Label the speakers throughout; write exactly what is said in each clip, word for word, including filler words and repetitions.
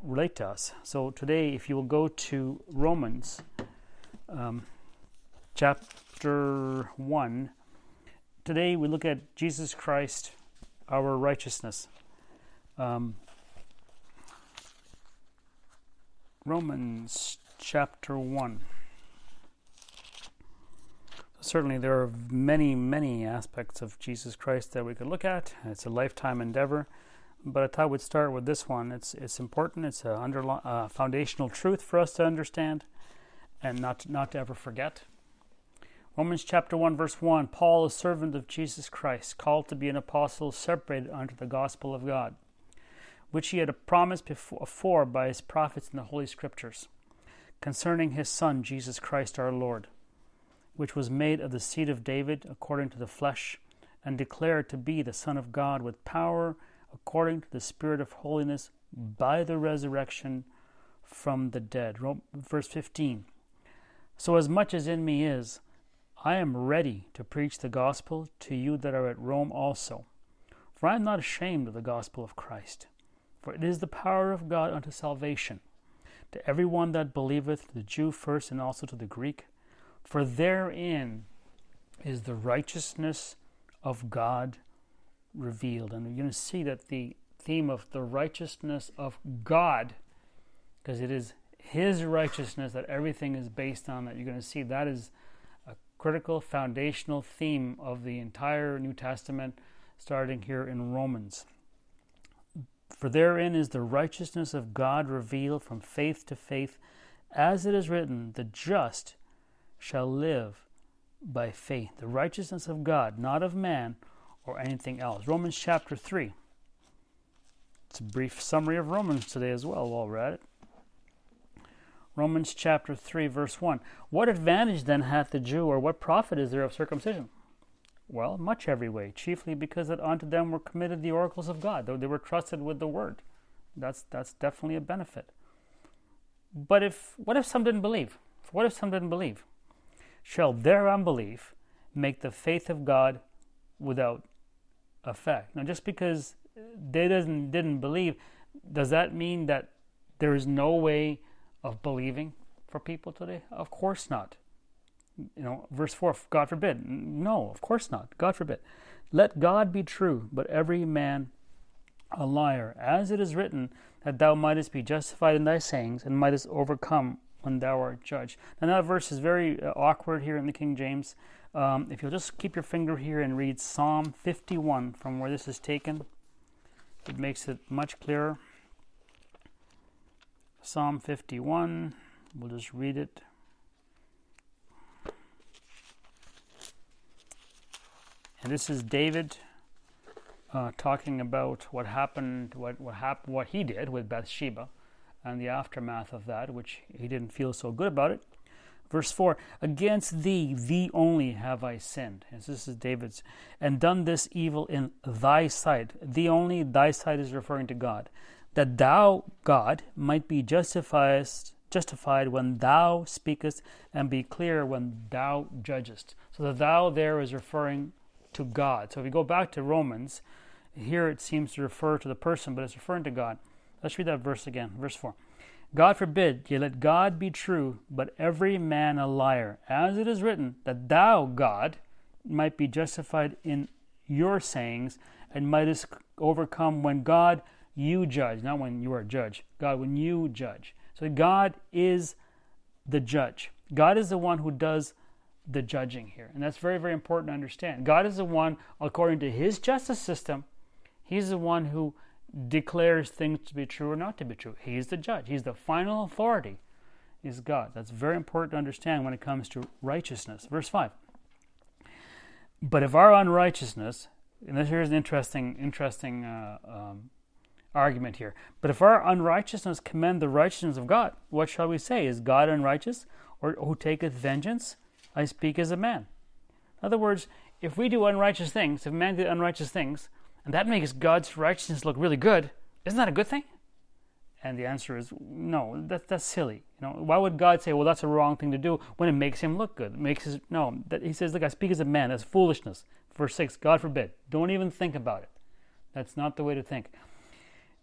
Speaker 1: relate to us. So today, if you will go to Romans um, chapter one, today we look at Jesus Christ, our righteousness. Um, Romans chapter one. Certainly there are many, many aspects of Jesus Christ that we could look at. It's a lifetime endeavor. But I thought we'd start with this one. It's it's important. It's a underli- uh, foundational truth for us to understand and not to, not to ever forget. Romans chapter one, verse one, Paul, a servant of Jesus Christ, called to be an apostle, separated unto the gospel of God, which he had promised before by his prophets in the Holy Scriptures, concerning his Son, Jesus Christ our Lord, which was made of the seed of David according to the flesh, and declared to be the Son of God with power according to the Spirit of holiness by the resurrection from the dead. Verse fifteen. So as much as in me is, I am ready to preach the gospel to you that are at Rome also. For I am not ashamed of the gospel of Christ, for it is the power of God unto salvation, to every one that believeth, the Jew first and also to the Greek. For therein is the righteousness of God revealed. And you're going to see that the theme of the righteousness of God, because it is His righteousness that everything is based on, that you're going to see that is a critical foundational theme of the entire New Testament, starting here in Romans. For therein is the righteousness of God revealed from faith to faith, as it is written, the just shall live by faith. The righteousness of God, not of man or anything else. Romans chapter three. It's a brief summary of Romans today as well while we're at it. Romans chapter three, verse one. What advantage then hath the Jew, or what profit is there of circumcision? Well, much every way, chiefly because that unto them were committed the oracles of God, though they were trusted with the word. That's that's definitely a benefit. But if what if some didn't believe? What if some didn't believe? Shall their unbelief make the faith of God without effect? Now, just because they doesn't didn't believe, does that mean that there is no way of believing for people today? Of course not. You know, verse four, God forbid. No, of course not. God forbid. Let God be true, but every man a liar, as it is written, that thou mightest be justified in thy sayings, and mightest overcome when thou art judged. Now that verse is very uh, awkward here in the King James. Um, if you'll just keep your finger here and read Psalm fifty-one from where this is taken, it makes it much clearer. Psalm fifty-one, we'll just read it. And this is David uh, talking about what happened, what what happened, what he did with Bathsheba, and the aftermath of that, which he didn't feel so good about it. Verse four, against thee, thee only have I sinned. And this is David's, and done this evil in thy sight. Thee only, thy sight is referring to God. That thou, God, might be justified, justified when thou speakest, and be clear when thou judgest. So the thou there is referring to God. So if you go back to Romans, here it seems to refer to the person, but it's referring to God. Let's read that verse again, verse four. God forbid, yea, let God be true, but every man a liar, as it is written, that thou, God, might be justified in your sayings, and mightest overcome when God, you judge, not when you are judge, God, when you judge. So God is the judge. God is the one who does the judging here, and that's very, very important to understand. God is the one, according to His justice system, He's the one who declares things to be true or not to be true. He's the judge. He's the final authority, is God. That's very important to understand when it comes to righteousness. Verse five. But if our unrighteousness, and this here's an interesting, interesting uh, um, argument here. But if our unrighteousness commend the righteousness of God, what shall we say? Is God unrighteous, or who taketh vengeance? I speak as a man. In other words, if we do unrighteous things, if man did unrighteous things, and that makes God's righteousness look really good, isn't that a good thing? And the answer is no, that, that's silly. You know, why would God say, well, that's a wrong thing to do when it makes him look good? It makes his, no, that he says, look, I speak as a man, that's foolishness. Verse six, God forbid. Don't even think about it. That's not the way to think.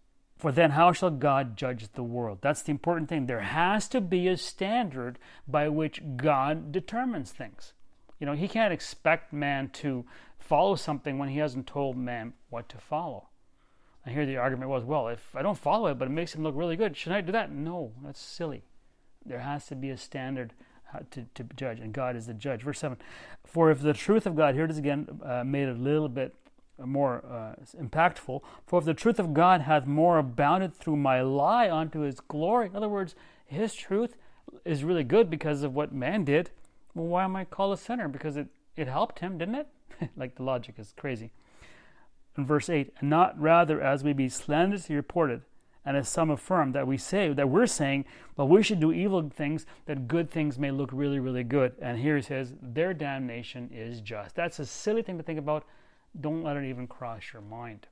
Speaker 1: For then how shall God judge the world? That's the important thing. There has to be a standard by which God determines things. You know, he can't expect man to follow something when he hasn't told man what to follow. And here the argument was, well, if I don't follow it, but it makes him look really good, should I do that? No, that's silly. There has to be a standard to, to judge, and God is the judge. Verse seven, for if the truth of God, here it is again, uh, made a little bit more uh, impactful, for if the truth of God hath more abounded through my lie unto his glory. In other words, his truth is really good because of what man did. Well, why am I called a sinner? Because it, it helped him, didn't it? Like the logic is crazy. In verse eight, and not rather as we be slanderously reported, and as some affirm that we say, that we're saying, well, we should do evil things that good things may look really, really good. And here he says, their damnation is just. That's a silly thing to think about. Don't let it even cross your mind.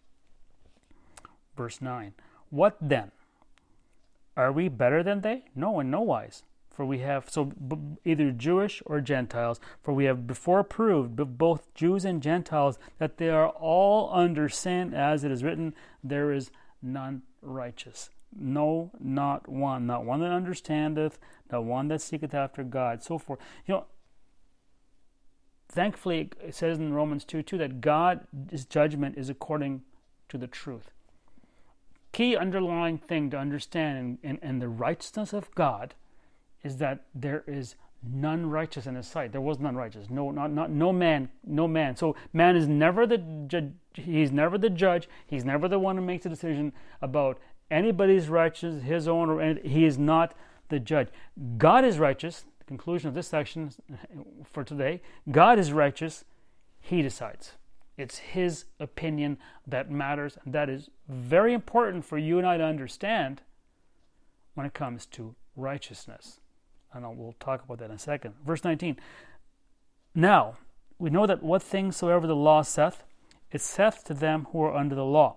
Speaker 1: Verse nine, what then? Are we better than they? No, in no wise. For we have, so b- either Jewish or Gentiles, for we have before proved, both Jews and Gentiles, that they are all under sin, as it is written, there is none righteous. No, not one. Not one that understandeth, not one that seeketh after God, so forth. You know, thankfully, it says in Romans two two that God's judgment is according to the truth. Key underlying thing to understand in, in, in the righteousness of God is that there is none righteous in his sight. There was none righteous. No, not, not no man, no man. So man is never the judge. He's never the judge. He's never the one who makes a decision about anybody's righteous, his own, or any, he is not the judge. God is righteous. The conclusion of this section for today, God is righteous. He decides. It's his opinion that matters, and that is very important for you and I to understand when it comes to righteousness. And we'll talk about that in a second. Verse nineteen. Now, we know that what things soever the law saith, it saith to them who are under the law,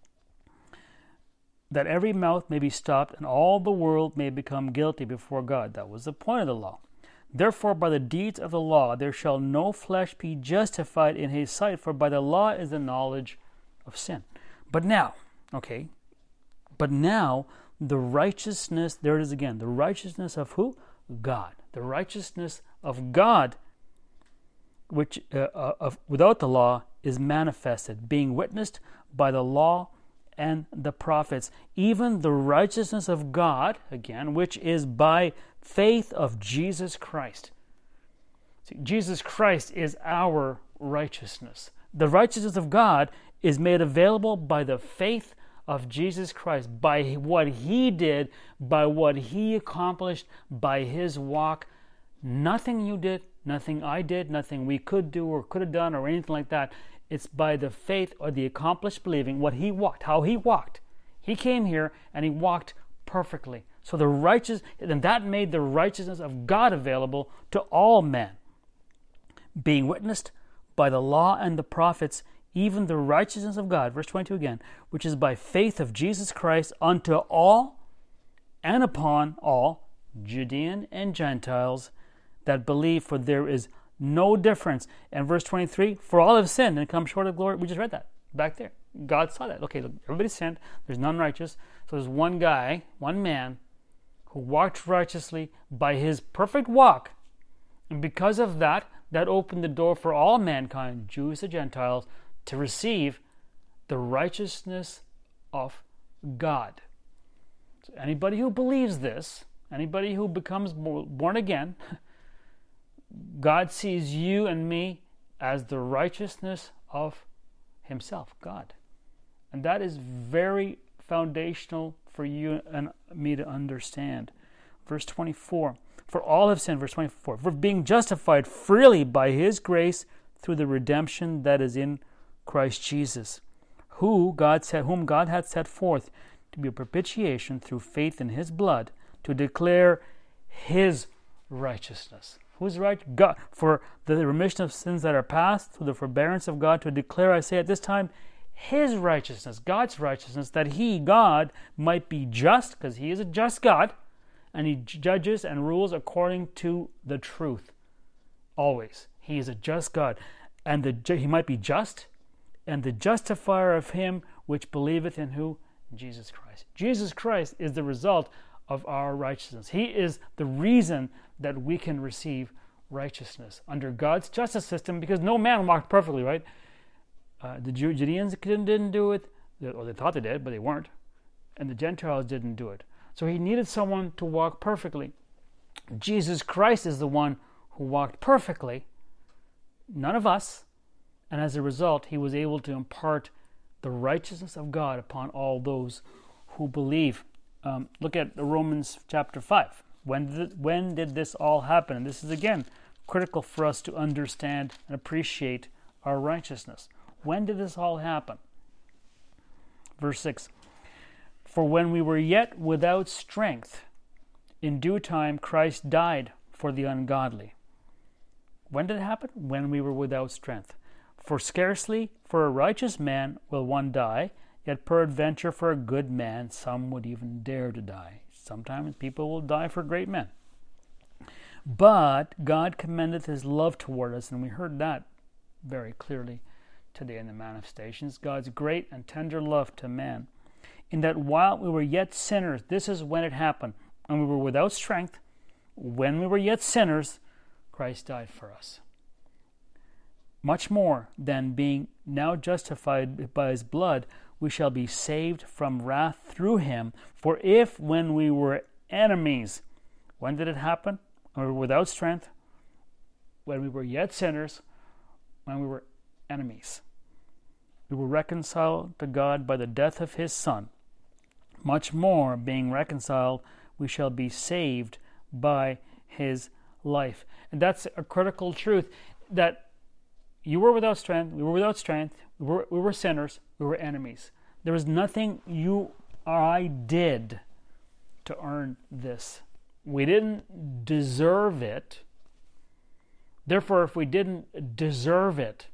Speaker 1: that every mouth may be stopped, and all the world may become guilty before God. That was the point of the law. Therefore, by the deeds of the law, there shall no flesh be justified in his sight, for by the law is the knowledge of sin. But now, okay, but now, the righteousness, there it is again, the righteousness of who? God. The righteousness of God, which uh, uh, of, without the law, is manifested, being witnessed by the law and the prophets, even the righteousness of God, again, which is by faith of Jesus Christ. See, Jesus Christ is our righteousness. The righteousness of God is made available by the faith of Jesus Christ, by what he did, by what he accomplished, by his walk. Nothing you did, nothing I did, nothing we could do or could have done or anything like that. It's by the faith or the accomplished believing, what he walked, how he walked. He came here and he walked perfectly. So the righteous, and that made the righteousness of God available to all men, being witnessed by the law and the prophets, even the righteousness of God, verse twenty-two again, which is by faith of Jesus Christ unto all and upon all, Judean and Gentiles, that believe, for there is no difference. And verse twenty-three, for all have sinned and come short of glory. We just read that back there. God saw that. Okay, look, everybody sinned. There's none righteous. So there's one guy, one man, who walked righteously by his perfect walk. And because of that, that opened the door for all mankind, Jews and Gentiles, to receive the righteousness of God. So anybody who believes this, anybody who becomes born again, God sees you and me as the righteousness of himself, God. And that is very foundational for you and me to understand. Verse twenty-four, for all have sinned, verse twenty-four, for being justified freely by his grace through the redemption that is in Christ Jesus, who God set, whom God hath set forth to be a propitiation through faith in his blood, to declare his righteousness. Who's right? God. For the remission of sins that are past, through the forbearance of God, to declare, I say at this time, his righteousness, God's righteousness, that he, God, might be just, because he is a just God, and he judges and rules according to the truth. Always. He is a just God. And the, he might be just, and the justifier of him which believeth in who? Jesus Christ. Jesus Christ is the result of our righteousness. He is the reason that we can receive righteousness under God's justice system, because no man walked perfectly, right? Uh, the Judeans didn't do it, or they thought they did, but they weren't. And the Gentiles didn't do it. So he needed someone to walk perfectly. Jesus Christ is the one who walked perfectly, none of us, and as a result, he was able to impart the righteousness of God upon all those who believe. Um, look at Romans chapter five. When did, when did this all happen? And this is, again, critical for us to understand and appreciate our righteousness. When did this all happen? Verse six. For when we were yet without strength, in due time Christ died for the ungodly. When did it happen? When we were without strength. For scarcely for a righteous man will one die, yet peradventure for a good man some would even dare to die. Sometimes people will die for great men. But God commendeth his love toward us, and we heard that very clearly today in the manifestations. God's great and tender love to man, in that while we were yet sinners, this is when it happened, and we were without strength, when we were yet sinners, Christ died for us. Much more than being now justified by his blood, we shall be saved from wrath through him. For if when we were enemies, when did it happen? When we were without strength, when we were yet sinners, when we were enemies, we were reconciled to God by the death of his Son. Much more, being reconciled, we shall be saved by his life. And that's a critical truth, that you were without strength, we were without strength, we were, we were sinners, we were enemies. There was nothing you or I did to earn this. We didn't deserve it. Therefore, if we didn't deserve it,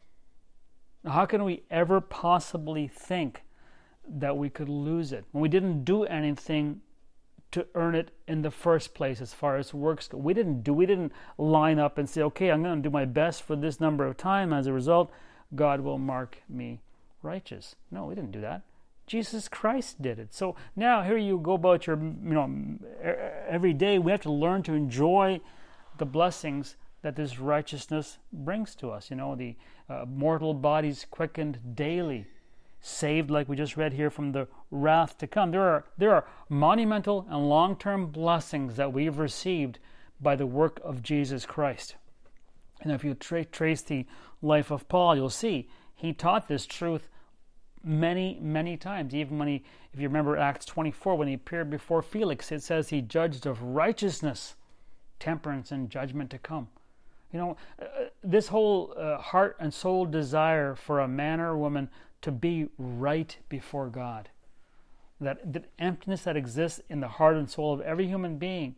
Speaker 1: how can we ever possibly think that we could lose it when we didn't do anything to earn it in the first place? As far as works go, we didn't do we didn't line up and say, okay, I'm going to do my best for this number of time, as a result God will mark me righteous. No, we didn't do that. Jesus Christ did it. So now here you go about your, you know, every day we have to learn to enjoy the blessings that this righteousness brings to us. You know, the uh, mortal bodies quickened daily, saved, like we just read here, from the wrath to come. There are there are monumental and long-term blessings that we've received by the work of Jesus Christ. And if you tra- trace the life of Paul, you'll see he taught this truth many, many times. Even when he, if you remember Acts twenty-four, when he appeared before Felix, it says he judged of righteousness, temperance, and judgment to come. You know, uh, this whole uh, heart and soul desire for a man or a woman to be right before God, that, that emptiness that exists in the heart and soul of every human being,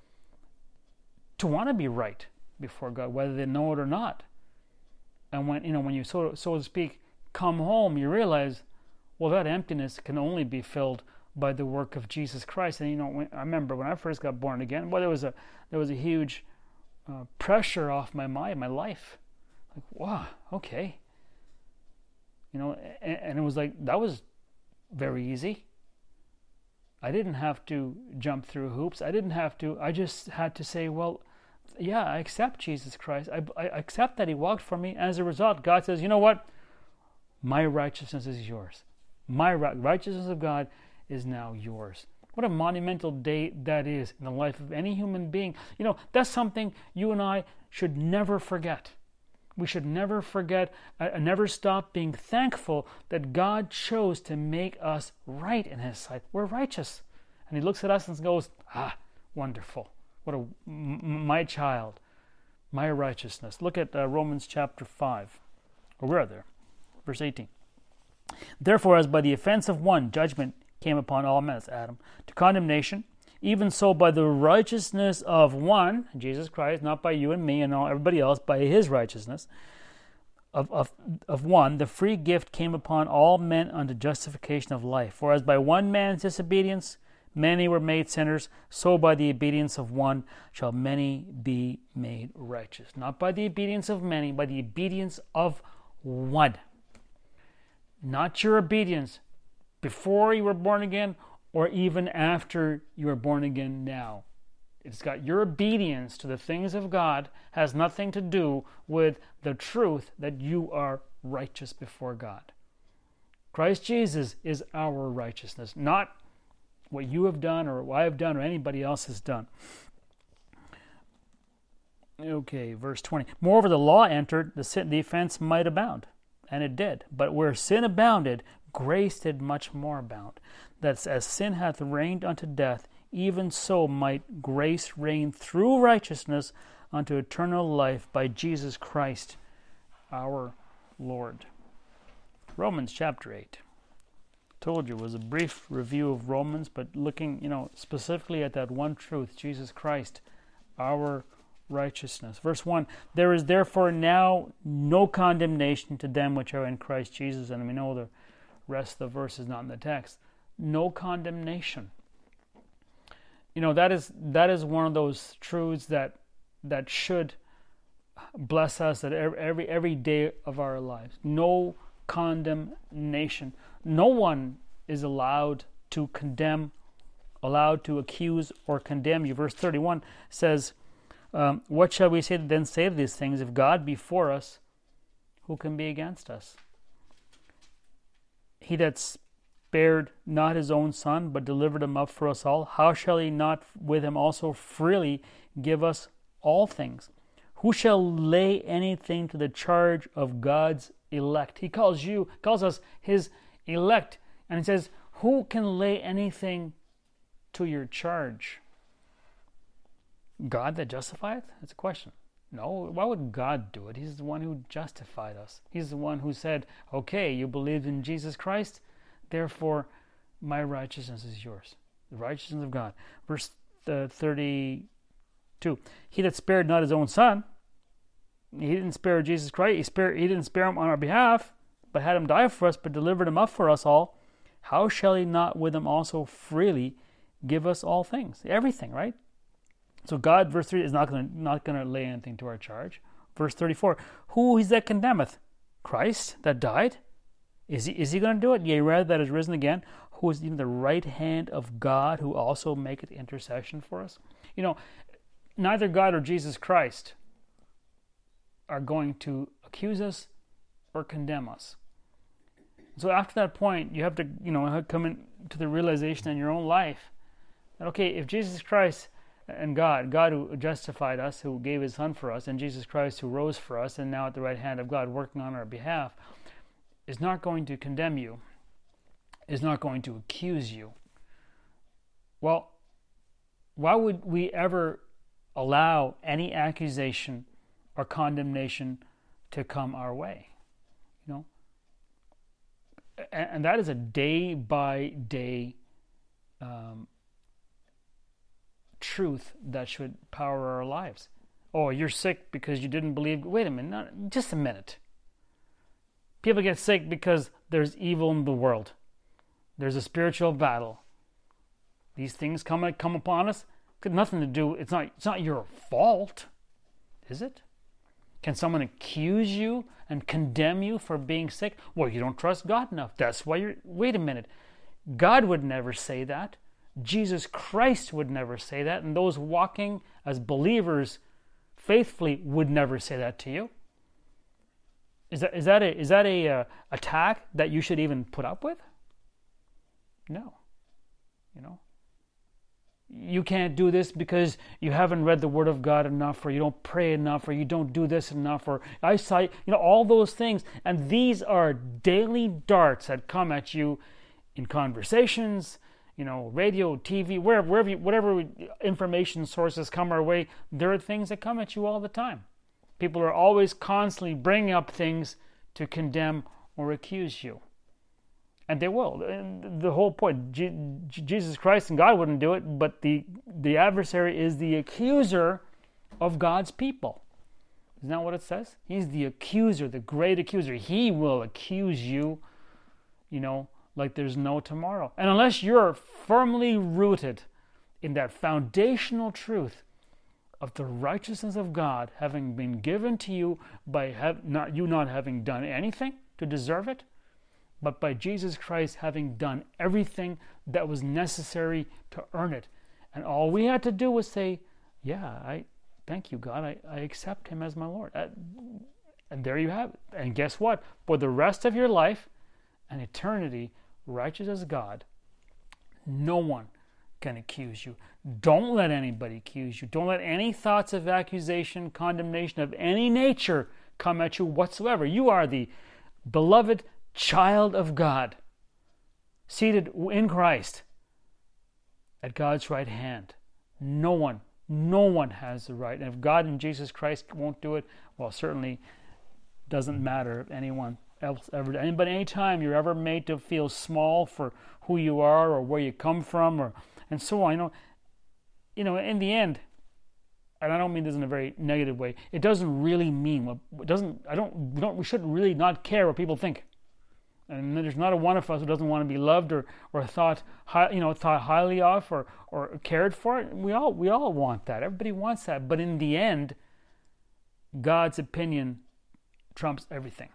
Speaker 1: to want to be right before God, whether they know it or not. And when you know when you so so to speak come home, you realize, well, that emptiness can only be filled by the work of Jesus Christ. And you know, when, I remember when I first got born again, well, there was a there was a huge uh, pressure off my mind, my life. Like, wow, okay. You know, and, and it was like, that was very easy. I didn't have to jump through hoops. I didn't have to, I just had to say, well, yeah, I accept Jesus Christ. I, I accept that he walked for me. As a result, God says, you know what? My righteousness is yours. My righteousness of God is now yours. What a monumental day that is in the life of any human being. You know, that's something you and I should never forget. We should never forget, uh, never stop being thankful that God chose to make us right in his sight. We're righteous. And he looks at us and goes, ah, wonderful. What a, m- my child, my righteousness. Look at uh, Romans chapter five. Or where are there? Verse eighteen. Therefore, as by the offense of one, judgment came upon all men, that's Adam, to condemnation, even so by the righteousness of one, Jesus Christ, not by you and me and all everybody else, by his righteousness of, of, of one, the free gift came upon all men unto justification of life. For as by one man's disobedience many were made sinners, so by the obedience of one shall many be made righteous. Not by the obedience of many, by the obedience of one. Not your obedience before you were born again or even after you are born again now. It's got your obedience to the things of God has nothing to do with the truth that you are righteous before God. Christ Jesus is our righteousness, not what you have done or what I have done or anybody else has done. Okay, verse twenty. Moreover, the law entered, the sin, the offense might abound, and it did. But where sin abounded, grace did much more abound. That as sin hath reigned unto death, even so might grace reign through righteousness unto eternal life by Jesus Christ our Lord. Romans chapter eight. Told you it was a brief review of Romans, but looking, you know, specifically at that one truth, Jesus Christ, our righteousness. Verse one, there is therefore now no condemnation to them which are in Christ Jesus. And we know the rest of the verse is not in the text. No condemnation. You know, that is that is one of those truths that that should bless us at every every, every day of our lives. No condemnation. No one is allowed to condemn, allowed to accuse or condemn you. Verse thirty-one says, um, what shall we say then say to these things? If God be for us, who can be against us? He that spared not his own son, but delivered him up for us all, how shall he not with him also freely give us all things? Who shall lay anything to the charge of God's elect? He calls you, calls us his elect. And he says, who can lay anything to your charge? God that justifieth? That's a question. No, why would God do it? He's the one who justified us. He's the one who said, okay, you believed in Jesus Christ, therefore my righteousness is yours. The righteousness of God. Verse uh, thirty-two. He that spared not his own son, he didn't spare Jesus Christ, he, spared, he didn't spare him on our behalf, but had him die for us, but delivered him up for us all, how shall he not with him also freely give us all things? Everything, right? So God, verse three, is not going to not going to lay anything to our charge. Verse thirty-four, who is that condemneth? Christ that died? Is he is he going to do it? Yea, rather that is risen again, who is in the right hand of God, who also maketh intercession for us? You know, neither God or Jesus Christ are going to accuse us or condemn us. So after that point, you have to, you know, come into the realization in your own life that, okay, if Jesus Christ and God, God who justified us, who gave his son for us, and Jesus Christ who rose for us, and now at the right hand of God working on our behalf, is not going to condemn you, is not going to accuse you. Well, why would we ever allow any accusation or condemnation to come our way? You know? And, and that is a day by day um, truth that should power our lives. Oh, you're sick because you didn't believe. Wait a minute, not, just a minute. People get sick because there's evil in the world. There's a spiritual battle. These things come come upon us. It's got nothing to do. It's not. It's not your fault, is it? Can someone accuse you and condemn you for being sick? Well, you don't trust God enough. That's why you're. Wait a minute. God would never say that. Jesus Christ would never say that, and those walking as believers faithfully would never say that to you. Is that is that a is that a uh, attack that you should even put up with? No. You know. You can't do this because you haven't read the Word of God enough, or you don't pray enough, or you don't do this enough, or eyesight. You know, all those things, and these are daily darts that come at you in conversations. You know, radio, T V, wherever, wherever, you, whatever information sources come our way, there are things that come at you all the time. People are always constantly bringing up things to condemn or accuse you. And they will. And the whole point, G- Jesus Christ and God wouldn't do it, but the, the adversary is the accuser of God's people. Isn't that what it says? He's the accuser, the great accuser. He will accuse you, you know, like there's no tomorrow. And unless you're firmly rooted in that foundational truth of the righteousness of God having been given to you by have not you not having done anything to deserve it, but by Jesus Christ having done everything that was necessary to earn it. And all we had to do was say, yeah, I thank you, God. I, I accept him as my Lord. Uh, and there you have it. And guess what? For the rest of your life and eternity, righteous as God, no one can accuse you. Don't let anybody accuse you. Don't let any thoughts of accusation, condemnation of any nature come at you whatsoever. You are the beloved child of God, seated in Christ at God's right hand. No one, no one has the right. And if God and Jesus Christ won't do it, well, certainly doesn't matter if anyone else ever did. But anytime you're ever made to feel small for who you are or where you come from, or and so on, you know, you know, in the end, and I don't mean this in a very negative way, it doesn't really mean what it doesn't. I don't. We don't. We shouldn't really not care what people think. And there's not a one of us who doesn't want to be loved or, or thought, high, you know, thought highly of or, or cared for. We all we all want that. Everybody wants that. But in the end, God's opinion trumps everything.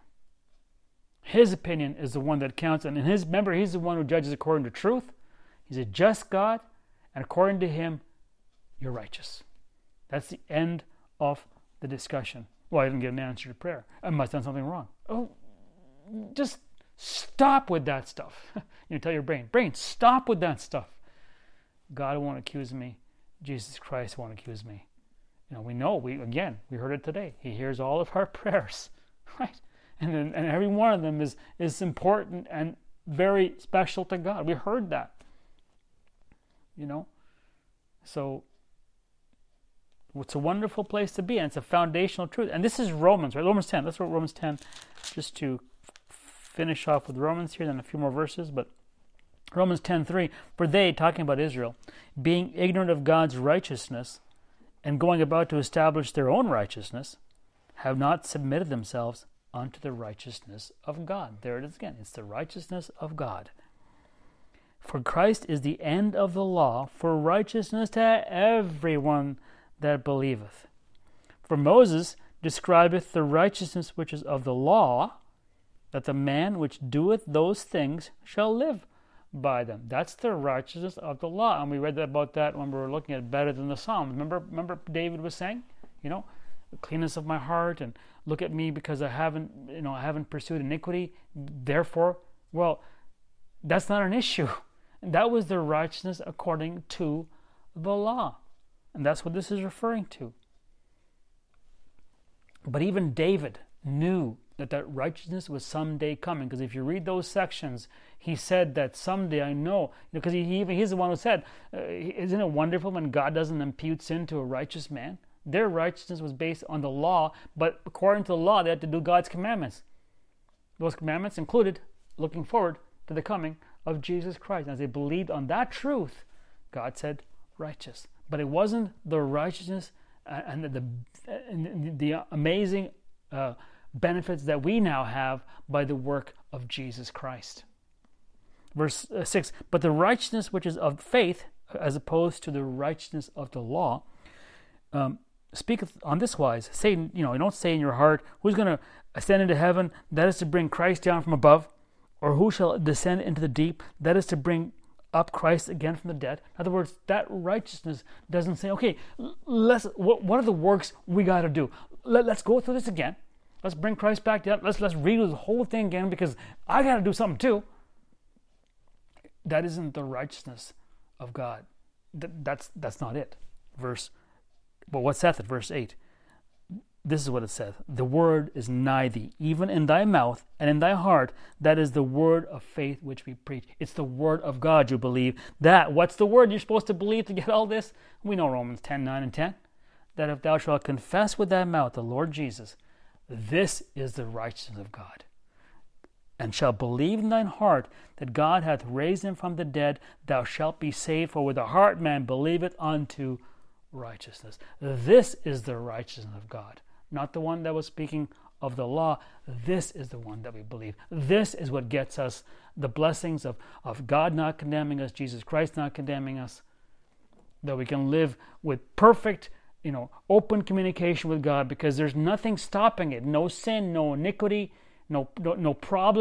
Speaker 1: His opinion is the one that counts, and in his remember, he's the one who judges according to truth. He's a just God, and according to him, you're righteous. That's the end of the discussion. Well, I didn't get an answer to prayer. I must have done something wrong. Oh, just stop with that stuff. You tell your brain, brain, stop with that stuff. God won't accuse me. Jesus Christ won't accuse me. You know, we know, we again, we heard it today. He hears all of our prayers, right? And then, and every one of them is, is important and very special to God. We heard that. You know? So, it's a wonderful place to be, and it's a foundational truth. And this is Romans, right? Romans ten. Let's read Romans ten, just to finish off with Romans here, then a few more verses. But Romans ten three, for they, talking about Israel, being ignorant of God's righteousness and going about to establish their own righteousness, have not submitted themselves unto the righteousness of God. There it is again. It's the righteousness of God. For Christ is the end of the law for righteousness to everyone that believeth. For Moses describeth the righteousness which is of the law, that the man which doeth those things shall live by them. That's the righteousness of the law. And we read about that when we were looking at better than the Psalms. Remember, remember David was saying, you know, the cleanness of my heart, and look at me because I haven't, you know, I haven't pursued iniquity. Therefore, well, that's not an issue. That was the righteousness according to the law. And that's what this is referring to. But even David knew that that righteousness was someday coming. Because if you read those sections, he said that someday I know. Because he, he even he's the one who said, uh, isn't it wonderful when God doesn't impute sin to a righteous man? Their righteousness was based on the law, but according to the law, they had to do God's commandments. Those commandments included looking forward to the coming of Jesus Christ. As they believed on that truth, God said, righteous. But it wasn't the righteousness and the, the, and the amazing uh, benefits that we now have by the work of Jesus Christ. Verse six, but the righteousness which is of faith, as opposed to the righteousness of the law, um, speaketh on this wise. Say, you know, you don't say in your heart, who's going to ascend into heaven? That is to bring Christ down from above. Or who shall descend into the deep? That is to bring up Christ again from the dead. In other words, that righteousness doesn't say, okay, let's. What, what are the works we got to do? Let, let's go through this again. Let's bring Christ back down. Let's let's read the whole thing again because I got to do something too. That isn't the righteousness of God. That, that's that's not it. Verse. But what saith it? Verse eight. This is what it says. The word is nigh thee, even in thy mouth and in thy heart. That is the word of faith which we preach. It's the word of God you believe. That, what's the word you're supposed to believe to get all this? We know Romans ten, nine and ten. That if thou shalt confess with thy mouth the Lord Jesus, this is the righteousness of God. And shalt believe in thine heart that God hath raised him from the dead, thou shalt be saved. For with the heart man believeth unto righteousness. This is the righteousness of God. Not the one that was speaking of the law. This is the one that we believe. This is what gets us the blessings of, of God not condemning us, Jesus Christ not condemning us, that we can live with perfect, you know, open communication with God because there's nothing stopping it. No sin, no iniquity, no, no, no problems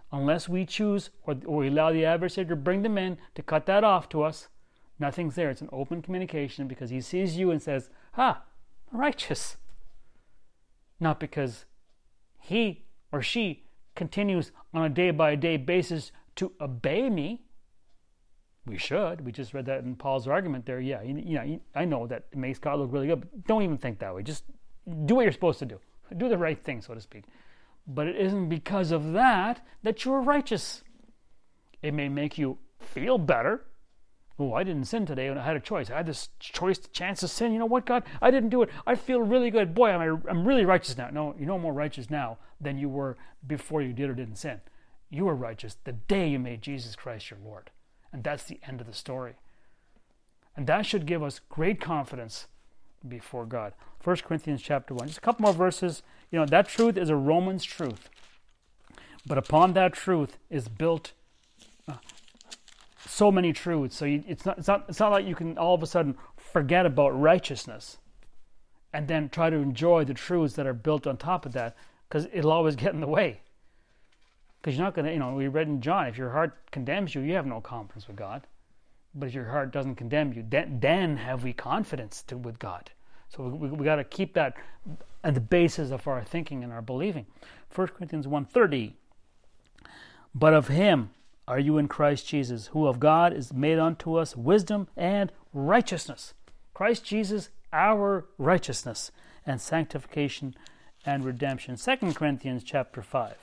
Speaker 1: unless we choose or, or we allow the adversary to bring them in to cut that off to us, nothing's there. It's an open communication because he sees you and says, ah, righteous. Not because he or she continues on a day-by-day basis to obey me. We should. We just read that in Paul's argument there. Yeah, you, you know, I know that it makes God look really good, but don't even think that way. Just do what you're supposed to do. Do the right thing, so to speak. But it isn't because of that that you're righteous. It may make you feel better. Oh, I didn't sin today and I had a choice. I had this choice, chance to sin. You know what, God? I didn't do it. I feel really good. Boy, I'm, I'm really righteous now. No, you're no more righteous now than you were before you did or didn't sin. You were righteous the day you made Jesus Christ your Lord. And that's the end of the story. And that should give us great confidence before God. First Corinthians chapter one. Just a couple more verses. You know, that truth is a Romans truth. But upon that truth is built uh, so many truths. So you, it's not it's not it's not like you can all of a sudden forget about righteousness and then try to enjoy the truths that are built on top of that, because it'll always get in the way. Because you're not going to, you know, we read in John, if your heart condemns you, you have no confidence with God. But if your heart doesn't condemn you, then, then have we confidence to, with God. So we, we, we got to keep that at the basis of our thinking and our believing. First Corinthians one thirty. But of him are you in Christ Jesus, who of God is made unto us wisdom and righteousness. Christ Jesus, our righteousness and sanctification and redemption. Second Corinthians chapter five.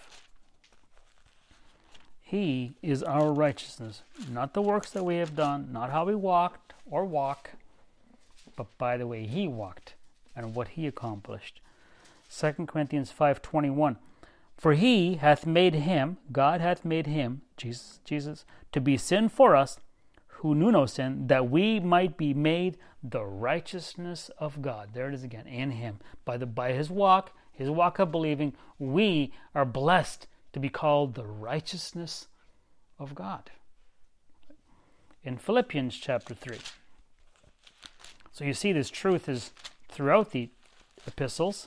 Speaker 1: He is our righteousness, not the works that we have done, not how we walked or walk, but by the way he walked and what he accomplished. Second Corinthians five twenty-one. For he hath made him, God hath made him, Jesus, Jesus, to be sin for us, who knew no sin, that we might be made the righteousness of God. There it is again, in him. By the by his walk, his walk of believing, we are blessed to be called the righteousness of God. In Philippians chapter three. So you see this truth is throughout the epistles.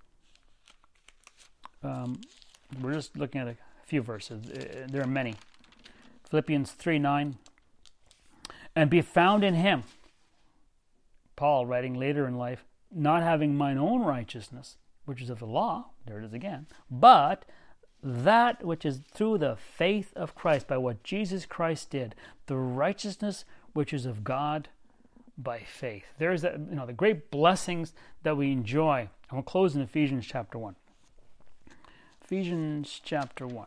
Speaker 1: Um, we're just looking at a few verses. There are many. Philippians three nine. And be found in him. Paul writing later in life, not having mine own righteousness, which is of the law, there it is again, but that which is through the faith of Christ, by what Jesus Christ did, the righteousness which is of God by faith. There is that, you know, the great blessings that we enjoy. And we'll close in Ephesians chapter one. Ephesians chapter one.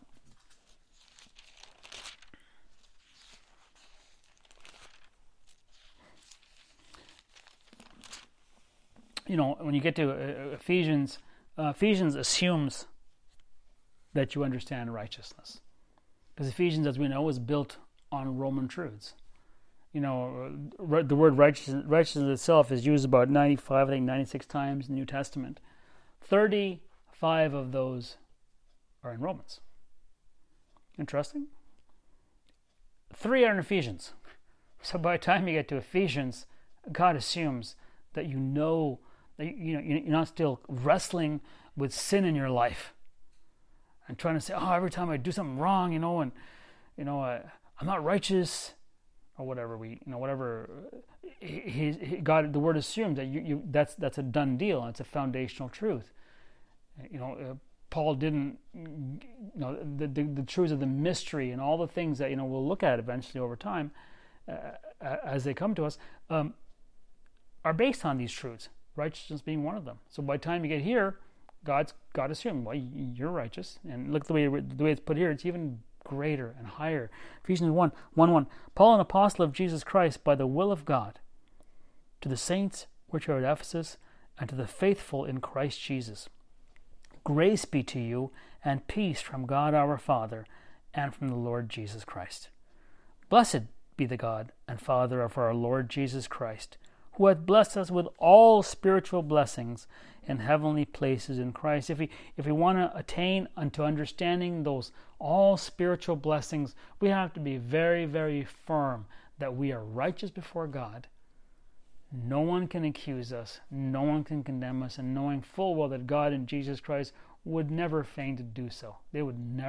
Speaker 1: You know, when you get to uh, Ephesians, uh, Ephesians assumes that you understand righteousness. Because Ephesians, as we know, is built on Roman truths. You know, the word righteousness, righteousness itself is used about ninety-five, I think ninety-six times in the New Testament. thirty-five of those are in Romans. Interesting. Three are in Ephesians. So by the time you get to Ephesians, God assumes that you know, that you know, you're not still wrestling with sin in your life and trying to say, oh, every time I do something wrong, you know, and you know, I, I'm not righteous, or whatever we, you know, whatever. He, he, God, the word assumes that you, you, that's that's a done deal. And it's a foundational truth. You know, uh, Paul didn't, you know, the, the the truths of the mystery and all the things that, you know, we'll look at eventually over time, uh, as they come to us, um, are based on these truths. Righteousness being one of them. So by the time you get here, God's God assumed, well, you're righteous, and look the way the way it's put here. It's even greater and higher. Ephesians one, one, one. Paul, an apostle of Jesus Christ, by the will of God, to the saints which are at Ephesus, and to the faithful in Christ Jesus. Grace be to you, and peace from God our Father, and from the Lord Jesus Christ. Blessed be the God and Father of our Lord Jesus Christ, who hath blessed us with all spiritual blessings in heavenly places in Christ. If we if we want to attain unto understanding those all spiritual blessings, we have to be very, very firm that we are righteous before God. No one can accuse us, no one can condemn us, and knowing full well that God and Jesus Christ would never feign to do so. They would never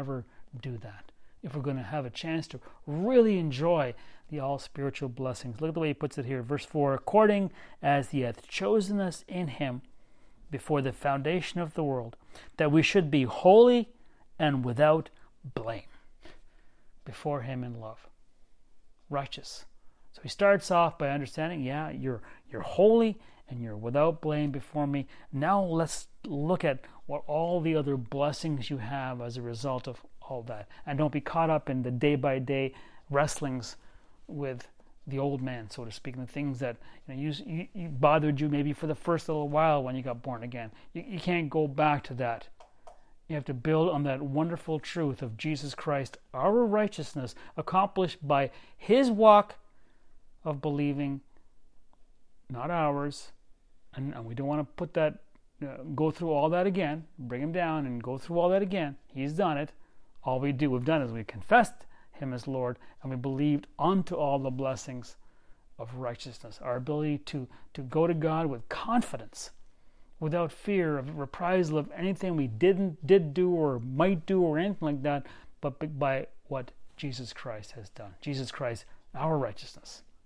Speaker 1: do that. If we're going to have a chance to really enjoy the all spiritual blessings. Look at the way he puts it here. Verse four, according as he hath chosen us in him before the foundation of the world, that we should be holy and without blame before him in love. Righteous. So he starts off by understanding, yeah, you're you're holy and you're without blame before me. Now let's look at what all the other blessings you have as a result of all that. And don't be caught up in the day-by-day wrestlings with the old man, so to speak, and the things that you know, you, you, you bothered you maybe for the first little while when you got born again. You, you can't go back to that. You have to build on that wonderful truth of Jesus Christ, our righteousness, accomplished by his walk of believing, not ours. And, and we don't want to put that, uh, go through all that again, bring him down and go through all that again. He's done it. All we do, we've done is we confessed him as Lord, and we believed unto all the blessings of righteousness. Our ability to, to go to God with confidence, without fear of reprisal of anything we didn't did do or might do or anything like that, but by what Jesus Christ has done. Jesus Christ, our righteousness.